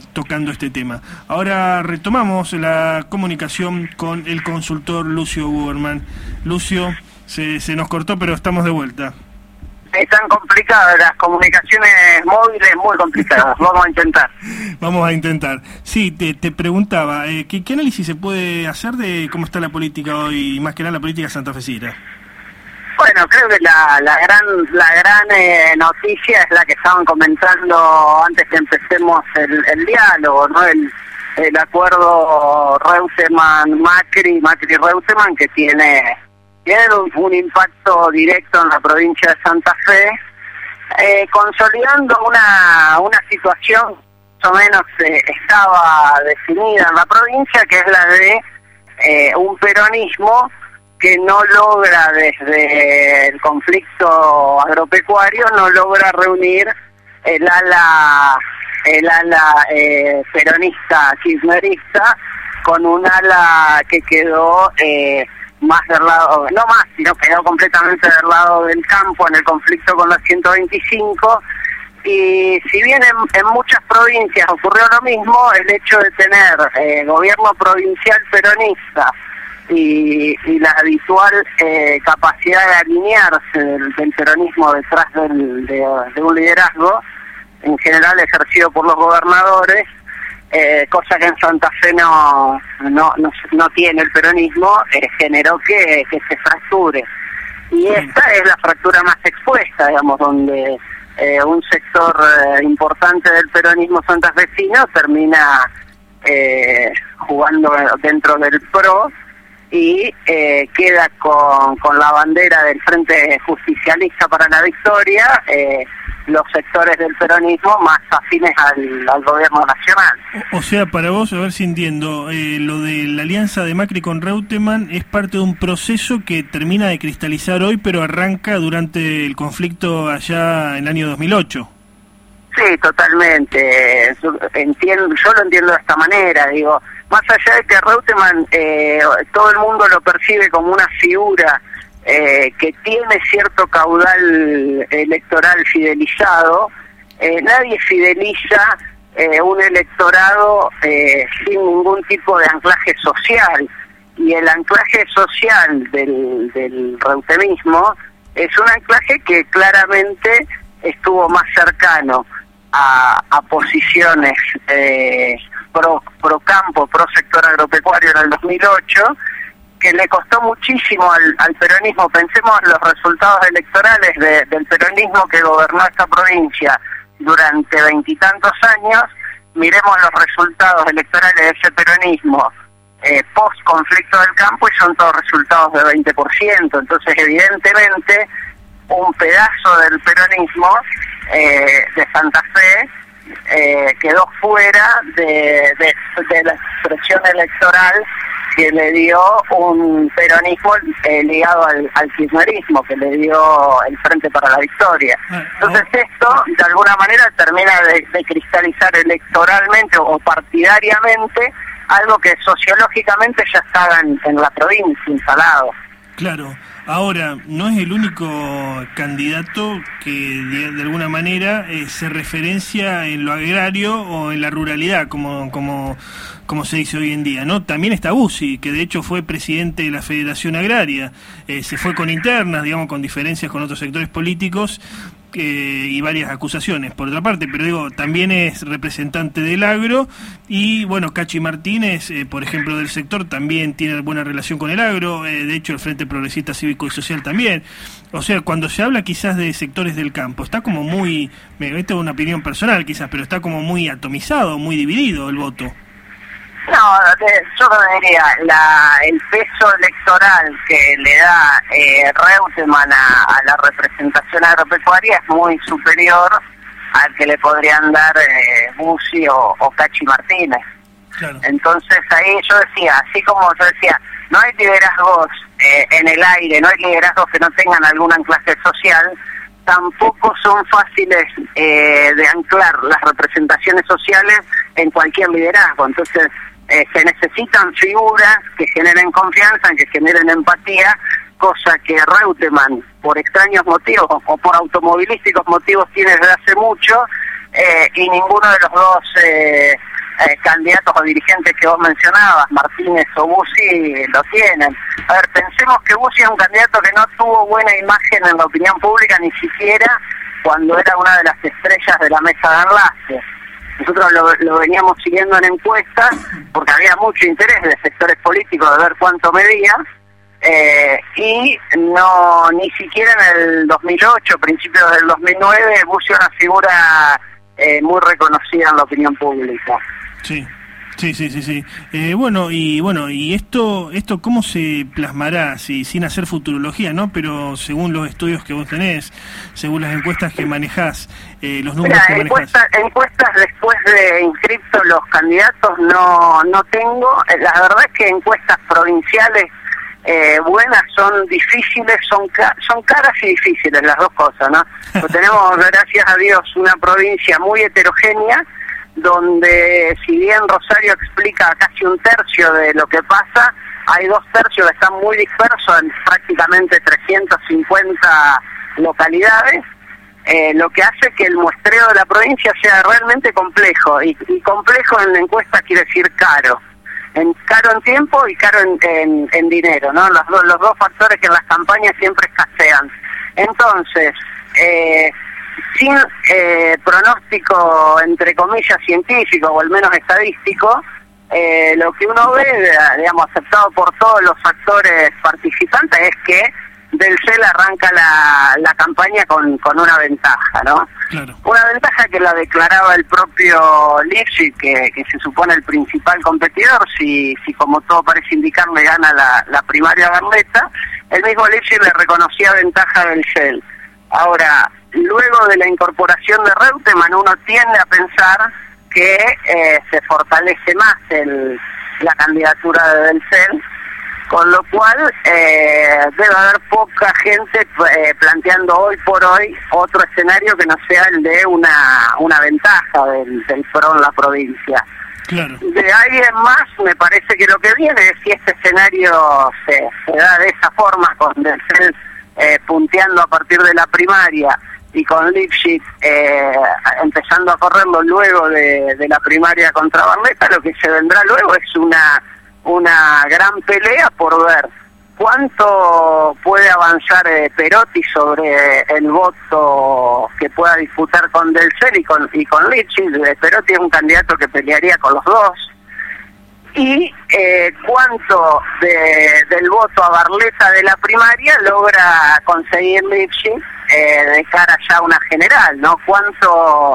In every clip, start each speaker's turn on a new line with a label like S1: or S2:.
S1: tocando este tema. Ahora retomamos la comunicación con el consultor Lucio Buberman. Lucio, se nos cortó, pero estamos de vuelta.
S2: Están complicadas las comunicaciones móviles, muy complicadas. Vamos a intentar.
S1: Vamos a intentar. Sí, te preguntaba, ¿qué análisis se puede hacer de cómo está la política hoy, y más que nada la política santafesina?
S2: Bueno, creo que la gran noticia es la que estaban comentando antes que empecemos el diálogo, ¿no? El acuerdo Reutemann-Macri-Reutemann, que tiene un impacto directo en la provincia de Santa Fe, consolidando una situación más o menos estaba definida en la provincia, que es la de un peronismo que no logra, desde el conflicto agropecuario, no logra reunir el ala peronista kirchnerista con un ala que quedó más del lado, no más, sino quedó completamente del lado del campo en el conflicto con la 125. Y si bien en muchas provincias ocurrió lo mismo, el hecho de tener gobierno provincial peronista y la habitual capacidad de alinearse del peronismo detrás de un liderazgo, en general ejercido por los gobernadores, cosa que en Santa Fe no tiene el peronismo, generó que se fracture. Y esta es la fractura más expuesta, digamos, donde un sector importante del peronismo santafesino termina jugando dentro del PRO y queda con la bandera del Frente Justicialista para la Victoria, los sectores del peronismo más afines al gobierno nacional.
S1: O sea, para vos, a ver si entiendo, lo de la alianza de Macri con Reutemann es parte de un proceso que termina de cristalizar hoy, pero arranca durante el conflicto allá en el año 2008.
S2: Sí, totalmente. Yo lo entiendo de esta manera, digo, más allá de que Reutemann todo el mundo lo percibe como una figura que tiene cierto caudal electoral fidelizado, nadie fideliza un electorado sin ningún tipo de anclaje social, y el anclaje social del reutemismo es un anclaje que claramente estuvo más cercano a posiciones pro campo, pro sector agropecuario en el 2008, que le costó muchísimo al peronismo. Pensemos en los resultados electorales del peronismo que gobernó esta provincia durante 20 y tantos años. Miremos los resultados electorales de ese peronismo post conflicto del campo, y son todos resultados de 20%. Entonces, evidentemente, un pedazo del peronismo de Santa Fe quedó fuera de la expresión electoral que le dio un peronismo ligado al kirchnerismo, que le dio el Frente para la Victoria. Entonces esto, de alguna manera, termina de cristalizar electoralmente o partidariamente algo que sociológicamente ya estaba en la provincia instalado.
S1: Claro. Ahora, no es el único candidato que de alguna manera se referencia en lo agrario o en la ruralidad, como se dice hoy en día, ¿no? También está Bussi, que de hecho fue presidente de la Federación Agraria, se fue con internas, digamos, con diferencias con otros sectores políticos, y varias acusaciones por otra parte, pero digo, también es representante del agro, y bueno, Cachi Martínez, por ejemplo, del sector, también tiene buena relación con el agro, de hecho el Frente Progresista Cívico y Social también. O sea, cuando se habla quizás de sectores del campo, está como muy, esta es una opinión personal quizás, pero está como muy atomizado, muy dividido el voto.
S2: No, yo diría, el peso electoral que le da Reutemann a la representación agropecuaria es muy superior al que le podrían dar Bussi o Cachi Martínez. Claro. Entonces ahí yo decía, así como yo decía, no hay liderazgos en el aire, no hay liderazgos que no tengan algún anclaje social, tampoco son fáciles de anclar las representaciones sociales en cualquier liderazgo. Entonces se necesitan figuras que generen confianza, que generen empatía, cosa que Reutemann, por extraños motivos o por automovilísticos motivos, tiene desde hace mucho, y ninguno de los dos candidatos o dirigentes que vos mencionabas, Martínez o Bussi, lo tienen. A ver, pensemos que Bussi es un candidato que no tuvo buena imagen en la opinión pública, ni siquiera cuando era una de las estrellas de la mesa de enlace. Nosotros lo veníamos siguiendo en encuestas porque había mucho interés de sectores políticos de ver cuánto medía, y no, ni siquiera en el 2008, principios del 2009, Bussi era una figura muy reconocida en la opinión pública.
S1: Sí. Y esto ¿cómo se plasmará? Sin hacer futurología, ¿no? Pero según los estudios que vos tenés, según las encuestas que manejás, los números que manejás.
S2: Encuestas después de inscriptos los candidatos no tengo. La verdad es que encuestas provinciales buenas son difíciles, son caras y difíciles las dos cosas, ¿no? Pues tenemos, gracias a Dios, una provincia muy heterogénea, donde si bien Rosario explica casi un tercio de lo que pasa, hay 2/3 que están muy dispersos en prácticamente 350 localidades, lo que hace que el muestreo de la provincia sea realmente complejo, y complejo en la encuesta quiere decir caro. Caro en tiempo y caro en dinero, ¿no? Los dos factores que en las campañas siempre escasean. Entonces, sin pronóstico, entre comillas, científico o al menos estadístico, lo que uno ve, digamos, aceptado por todos los actores participantes, es que Del CEL arranca la campaña con una ventaja, ¿no?
S1: Claro.
S2: Una ventaja que la declaraba el propio Lifshitz, que se supone el principal competidor, si como todo parece indicar le gana la primaria Barletta, el mismo Lifshitz le reconocía ventaja del CEL. Ahora, luego de la incorporación de Reutemann, uno tiende a pensar que se fortalece más la candidatura de Del CEL, con lo cual debe haber poca gente planteando hoy por hoy otro escenario que no sea el de una ventaja del PRO en la provincia.
S1: Claro.
S2: De ahí en más, me parece que lo que viene es si este escenario se da de esa forma, con Del CEL punteando a partir de la primaria y con Lifshitz empezando a correrlo luego de la primaria contra Barletta, lo que se vendrá luego es una gran pelea por ver cuánto puede avanzar Perotti sobre el voto que pueda disputar con Del CEL y con Lifshitz. Perotti es un candidato que pelearía con los dos. Y cuánto del voto a Barletta de la primaria logra conseguir Lifshitz de cara ya a una general, ¿no? Cuánto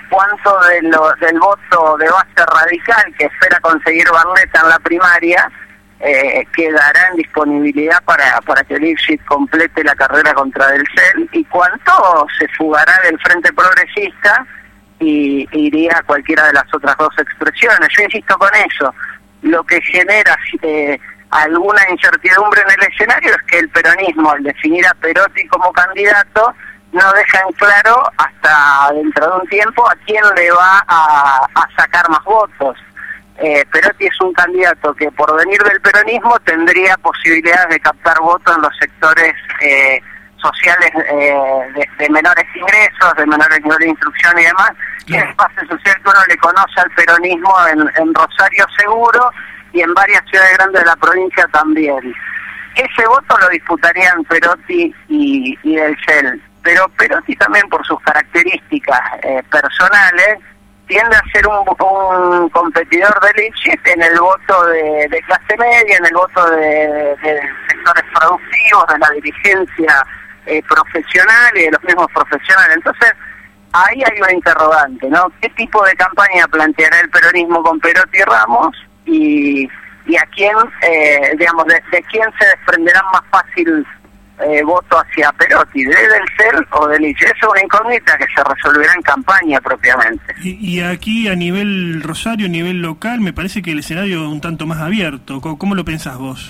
S2: del voto de base radical que espera conseguir Barletta en la primaria quedará en disponibilidad para que Lifshitz complete la carrera contra Del CEL, y cuánto se fugará del Frente Progresista y iría a cualquiera de las otras dos expresiones. Yo insisto con eso, lo que genera alguna incertidumbre en el escenario es que el peronismo, al definir a Perotti como candidato, no deja en claro hasta dentro de un tiempo a quién le va a sacar más votos. Perotti es un candidato que por venir del peronismo tendría posibilidades de captar votos en los sectores sociales de menores ingresos, de menores niveles de instrucción y demás, que es el base social que uno le conoce al peronismo en Rosario seguro y en varias ciudades grandes de la provincia también. Ese voto lo disputarían Perotti y Del CEL, pero Perotti también, por sus características personales, tiende a ser un competidor de Lifshitz en el voto de clase media, en el voto de sectores productivos, de la dirigencia profesional y de los mismos profesionales. Entonces, ahí hay una interrogante, ¿no? ¿Qué tipo de campaña planteará el peronismo con Perotti y Ramos? Y a quién, digamos, de quién se desprenderán más fácil voto hacia Perotti, de Del CEL o de Lifshitz. Es una incógnita que se resolverá en campaña propiamente.
S1: Y aquí a nivel Rosario, a nivel local, me parece que el escenario es un tanto más abierto. ¿Cómo lo pensás vos?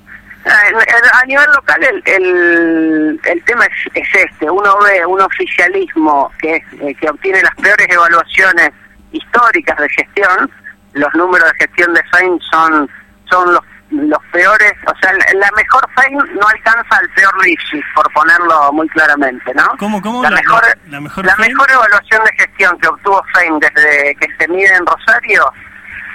S2: A nivel local el tema es este. Uno ve un oficialismo que obtiene las peores evaluaciones históricas de gestión. Los números de gestión de Fein son los peores, o sea, la mejor Fein no alcanza al peor Lifshitz, por ponerlo muy claramente, ¿no?
S1: ¿Cómo?
S2: La mejor evaluación de gestión que obtuvo Fein desde que se mide en Rosario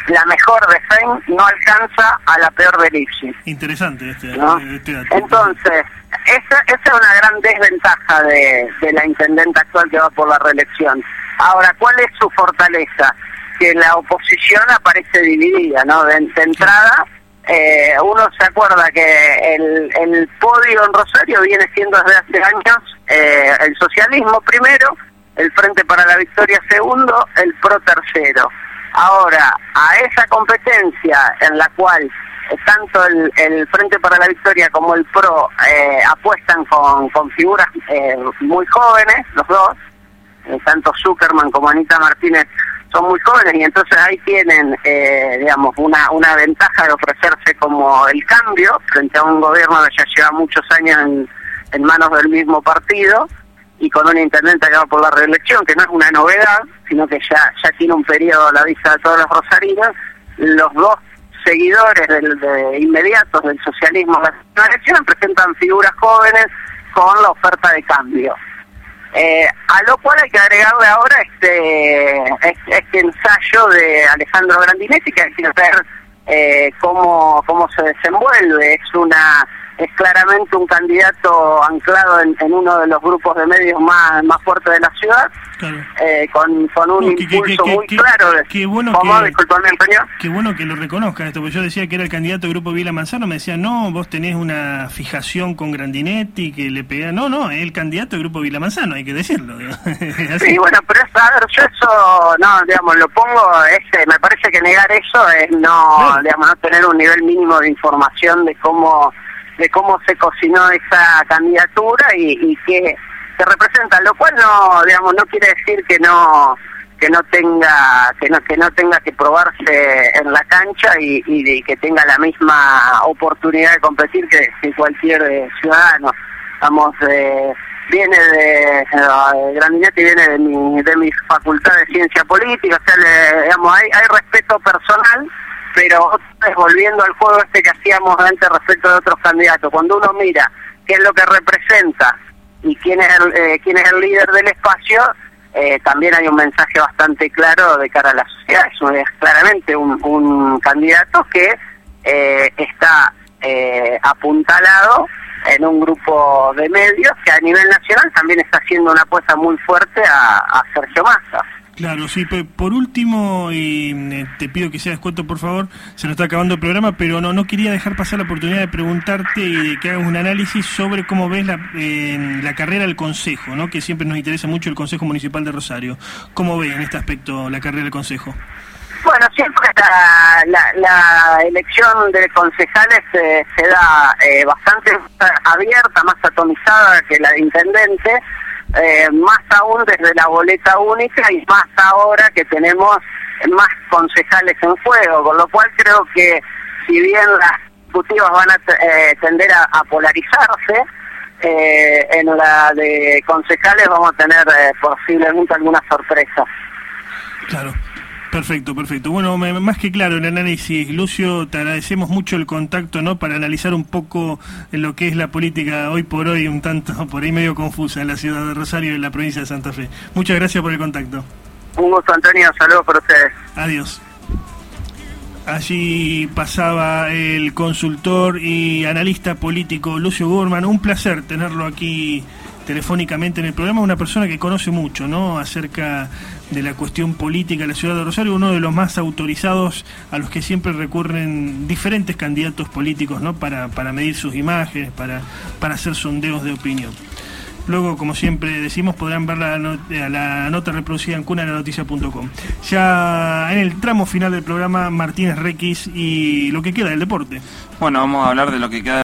S2: la mejor de FEIN no alcanza a la peor de Lipschitz.
S1: Interesante
S2: ¿no?
S1: este dato.
S2: Entonces, esa es una gran desventaja de la intendenta actual que va por la reelección. Ahora, ¿cuál es su fortaleza? Que la oposición aparece dividida, ¿no? De entrada, uno se acuerda que el podio en Rosario viene siendo desde hace años el socialismo primero, el Frente para la Victoria segundo, el PRO tercero. Ahora, a esa competencia en la cual tanto el Frente para la Victoria como el PRO apuestan con figuras muy jóvenes, los dos, tanto Zuckerman como Anita Martínez son muy jóvenes, y entonces ahí tienen, digamos, una ventaja de ofrecerse como el cambio frente a un gobierno que ya lleva muchos años en manos del mismo partido, y con una intendente que va por la reelección, que no es una novedad, sino que ya tiene un periodo a la vista de todos los rosarinos. Los dos seguidores inmediatos del socialismo en la elección presentan figuras jóvenes con la oferta de cambio. A lo cual hay que agregarle ahora este ensayo de Alejandro Grandinetti, que hay que ver cómo se desenvuelve. Es claramente un candidato anclado en uno de los grupos de medios más fuertes de la ciudad, claro. Con un impulso muy claro.
S1: Qué bueno
S2: disculpame, Antonio.
S1: Qué bueno que lo reconozca esto, porque yo decía que era el candidato del Grupo Vila Manzano, me decían, no, vos tenés una fijación con Grandinetti, que le pega. No, es el candidato del Grupo Vila Manzano, hay que decirlo.
S2: Sí, bueno, pero yo eso, no, digamos, lo pongo, me parece que negar eso es no tener un nivel mínimo de información de cómo se cocinó esa candidatura y que representa, lo cual no quiere decir que no tenga que probarse en la cancha y que tenga la misma oportunidad de competir que cualquier ciudadano. Grandinetti viene de mi facultad de ciencia política, o sea, hay respeto personal, pero volviendo al juego que hacíamos antes respecto de otros candidatos, cuando uno mira qué es lo que representa y quién es el líder del espacio, también hay un mensaje bastante claro de cara a la sociedad. Es claramente un candidato que está apuntalado en un grupo de medios que a nivel nacional también está haciendo una apuesta muy fuerte a Sergio Massa.
S1: Claro, sí. Por último, y te pido que sea descuento, por favor, se nos está acabando el programa, pero no quería dejar pasar la oportunidad de preguntarte y de que hagas un análisis sobre cómo ves la carrera del Consejo, ¿no? Que siempre nos interesa mucho el Consejo Municipal de Rosario. ¿Cómo ves en este aspecto la carrera del Consejo?
S2: Bueno, siempre la elección de concejales se da bastante abierta, más atomizada que la de intendente, más aún desde la boleta única y más ahora que tenemos más concejales en juego, con lo cual creo que si bien las ejecutivas van a tender a polarizarse, en la de concejales vamos a tener posiblemente alguna sorpresa.
S1: Claro. Perfecto. Bueno, más que claro el análisis, Lucio, te agradecemos mucho el contacto, ¿no? Para analizar un poco lo que es la política hoy por hoy, un tanto por ahí medio confusa en la ciudad de Rosario y en la provincia de Santa Fe. Muchas gracias por el contacto.
S2: Un gusto, Antonio, saludos para ustedes.
S1: Adiós. Allí pasaba el consultor y analista político Lucio Gurman. Un placer tenerlo aquí telefónicamente en el programa, una persona que conoce mucho, ¿no?, acerca de la cuestión política de la ciudad de Rosario, uno de los más autorizados a los que siempre recurren diferentes candidatos políticos, ¿no?, para medir sus imágenes, para hacer sondeos de opinión. Luego, como siempre decimos, podrán ver la nota reproducida en cunananoticia.com. Ya en el tramo final del programa, Martínez Requis y lo que queda del deporte.
S3: Bueno, vamos a hablar de lo que queda